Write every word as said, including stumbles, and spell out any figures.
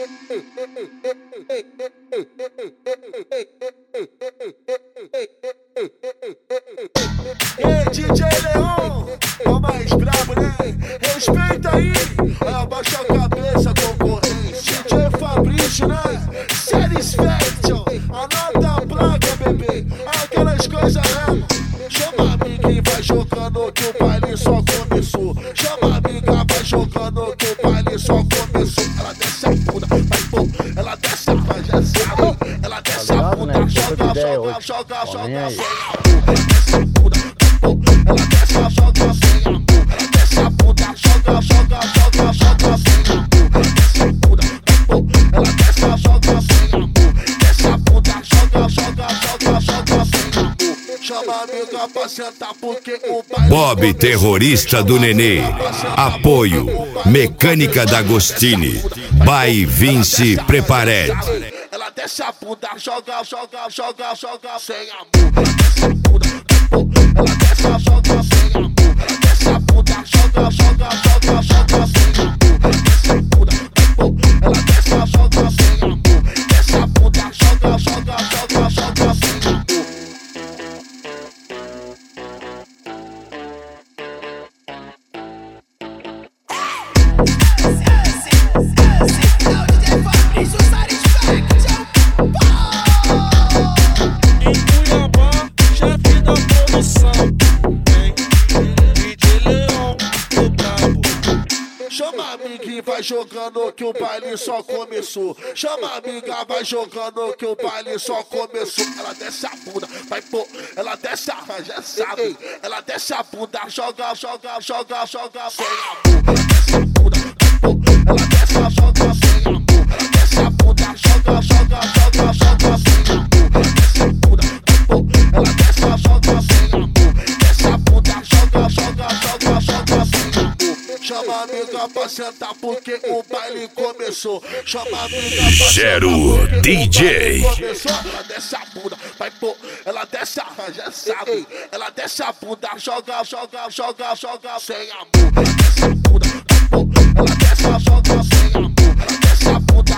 Ei, D J Leon, é o mais brabo, né? Respeita aí, abaixa a cabeça, concorrente. D J Fabrício, né? Satisfaction, anota a placa, bebê. Aquelas coisas mesmo. Chama a amiga e vai jogando que o baile só começou. Chama a amiga, vai jogando que o baile só começou. Ela desce a bunda, vai pô, ela desce a bunda, já sabe. Ela desce a bunda, joga, joga, joga, joga, sem amor. Desce a bunda, pô, ela desce a joga sem amor. Ela desce a bunda, joga, joga, joga, joga sem amor. Desce a bunda, pô, ela desce a joga sem amor. Desce a bunda, joga, joga, joga, joga sem amor. Chama a amiga pra sentar porque o baile Bob Terrorista do Nenê. Apoio Mecânica D'Agostini. By Vinci Prepared. Ela desce a bunda, joga, joga, joga, joga sem amor. Desce a bunda, ela desce a joga sem amor. Ela desce a bunda, joga, joga, joga, joga sem amor. Desce a bunda, ela desce a joga sem amor. Desce a bunda, joga, joga, joga, joga sem amor. Chama a amiga e vai jogando que o baile só começou. Chama a amiga, vai jogando que o baile só começou. Ela desce a bunda, vai pô, ela desce a, já sabe. Ela desce a bunda, joga, joga, joga, joga sem amor. Desce a bunda, pô, ela desce a joga sem amor. Ela desce a bunda, joga, joga, joga, joga sem amor. Desce a bunda, pô, ela desce a joga sem amor. Desce a bunda, joga, joga, joga, joga sem amor. Chama a amiga pra sentar porque o baile começou. Chama a amiga pra Gero sentar porque D J. o baile começou. Ela desce a bunda, vai pô, ela desce a, já sabe. Ela desce a bunda, joga, joga, joga, joga sem amor. Desce a bunda, vai pô, ela desce a joga sem amor. Ela desce a bunda,